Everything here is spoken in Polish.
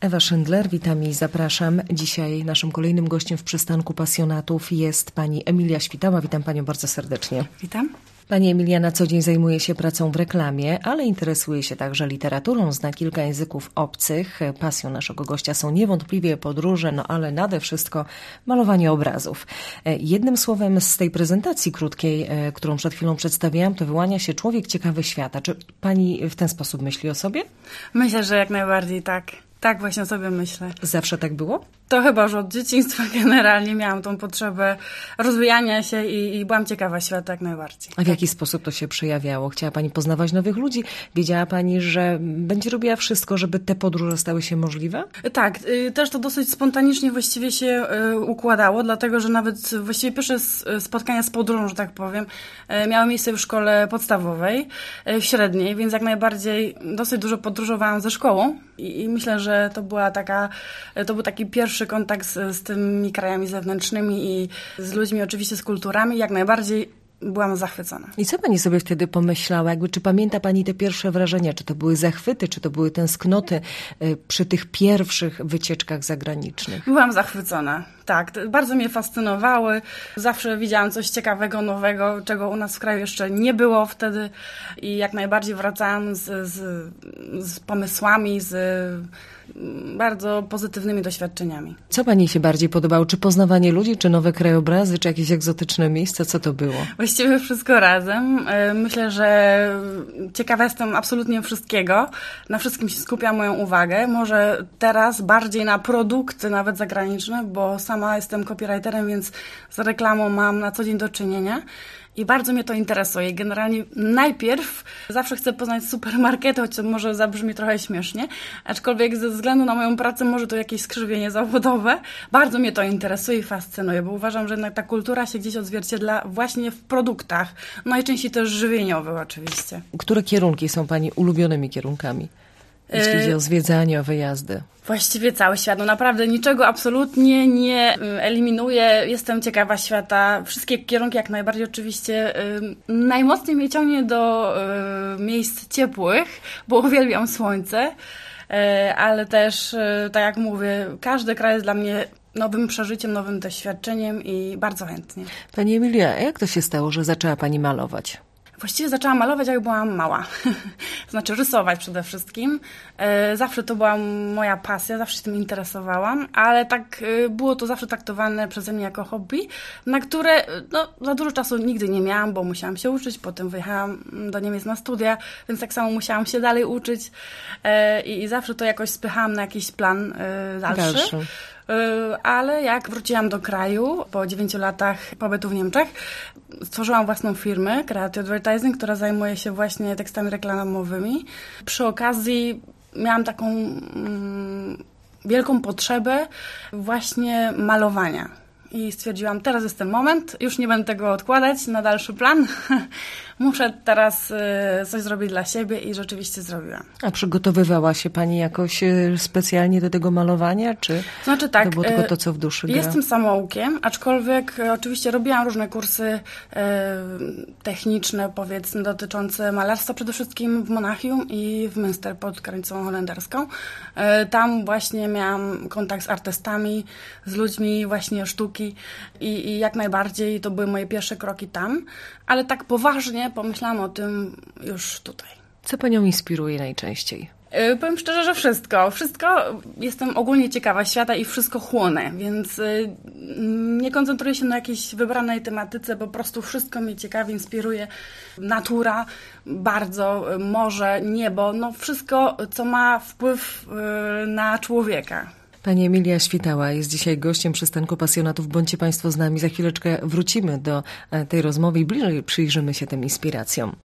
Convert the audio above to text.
Ewa Szyndler, witam i zapraszam. Dzisiaj naszym kolejnym gościem w przystanku pasjonatów jest pani Emilia Świtała. Witam panią bardzo serdecznie. Witam. Pani Emilia na co dzień zajmuje się pracą w reklamie, ale interesuje się także literaturą, zna kilka języków obcych. Pasją naszego gościa są niewątpliwie podróże, ale nade wszystko malowanie obrazów. Jednym słowem z tej prezentacji krótkiej, którą przed chwilą przedstawiałam, to wyłania się człowiek ciekawy świata. Czy pani w ten sposób myśli o sobie? Myślę, że jak najbardziej tak. Tak właśnie sobie myślę. Zawsze tak było? To chyba już od dzieciństwa generalnie miałam tą potrzebę rozwijania się i byłam ciekawa świata jak najbardziej. A w jaki sposób to się przejawiało? Chciała pani poznawać nowych ludzi? Wiedziała pani, że będzie robiła wszystko, żeby te podróże stały się możliwe? Tak, też to dosyć spontanicznie właściwie się układało, dlatego że nawet właściwie pierwsze spotkania z podróżą, że tak powiem, miały miejsce w szkole podstawowej, w średniej, więc jak najbardziej dosyć dużo podróżowałam ze szkołą i myślę, że to był taki pierwszy kontakt z tymi krajami zewnętrznymi i z ludźmi, oczywiście z kulturami. Jak najbardziej byłam zachwycona. I co pani sobie wtedy pomyślała? Czy pamięta pani te pierwsze wrażenia? Czy to były zachwyty, czy to były tęsknoty przy tych pierwszych wycieczkach zagranicznych? Byłam zachwycona. Tak, bardzo mnie fascynowały. Zawsze widziałam coś ciekawego, nowego, czego u nas w kraju jeszcze nie było wtedy i jak najbardziej wracałam z pomysłami, z bardzo pozytywnymi doświadczeniami. Co pani się bardziej podobało? Czy poznawanie ludzi, czy nowe krajobrazy, czy jakieś egzotyczne miejsca? Co to było? Właściwie wszystko razem. Myślę, że ciekawa jestem absolutnie wszystkiego. Na wszystkim się skupiam moją uwagę. Może teraz bardziej na produkty, nawet zagraniczne, bo sama jestem copywriterem, więc z reklamą mam na co dzień do czynienia. I bardzo mnie to interesuje. Generalnie najpierw zawsze chcę poznać supermarkety, choć to może zabrzmi trochę śmiesznie, aczkolwiek ze względu na moją pracę może to jakieś skrzywienie zawodowe. Bardzo mnie to interesuje i fascynuje, bo uważam, że jednak ta kultura się gdzieś odzwierciedla właśnie w produktach. Najczęściej też żywieniowych oczywiście. Które kierunki są pani ulubionymi kierunkami? Jeśli chodzi o zwiedzanie, o wyjazdy. Właściwie cały świat. Naprawdę niczego absolutnie nie eliminuję. Jestem ciekawa świata. Wszystkie kierunki jak najbardziej oczywiście. Najmocniej mnie ciągnie do miejsc ciepłych, bo uwielbiam słońce. Ale też, tak jak mówię, każdy kraj jest dla mnie nowym przeżyciem, nowym doświadczeniem i bardzo chętnie. Pani Emilia, jak to się stało, że zaczęła pani malować? Właściwie zaczęłam malować, jak byłam mała. Znaczy rysować przede wszystkim. Zawsze to była moja pasja, zawsze się tym interesowałam, ale tak było to zawsze traktowane przeze mnie jako hobby, na które za dużo czasu nigdy nie miałam, bo musiałam się uczyć, potem wyjechałam do Niemiec na studia, więc tak samo musiałam się dalej uczyć i zawsze to jakoś spychałam na jakiś plan dalszy. Ale jak wróciłam do kraju po 9 latach pobytu w Niemczech, stworzyłam własną firmę Creative Advertising, która zajmuje się właśnie tekstami reklamowymi. Przy okazji miałam taką wielką potrzebę właśnie malowania. I stwierdziłam, teraz jest ten moment, już nie będę tego odkładać na dalszy plan. Muszę teraz coś zrobić dla siebie i rzeczywiście zrobiłam. A przygotowywała się pani jakoś specjalnie do tego malowania, czy znaczy, tak, to było tylko to, co w duszy gra? Jestem samoukiem, aczkolwiek oczywiście robiłam różne kursy techniczne, powiedzmy, dotyczące malarstwa przede wszystkim w Monachium i w Münster pod granicą holenderską. Tam właśnie miałam kontakt z artystami, z ludźmi właśnie sztuki i jak najbardziej to były moje pierwsze kroki tam, ale tak poważnie pomyślałam o tym już tutaj. Co panią inspiruje najczęściej? Powiem szczerze, że wszystko. Jestem ogólnie ciekawa świata i wszystko chłonę, więc nie koncentruję się na jakiejś wybranej tematyce, po prostu wszystko mnie ciekawi, inspiruje. Natura, bardzo, morze, niebo, wszystko, co ma wpływ na człowieka. Pani Emilia Świtała jest dzisiaj gościem przystanku pasjonatów. Bądźcie państwo z nami. Za chwileczkę wrócimy do tej rozmowy i bliżej przyjrzymy się tym inspiracjom.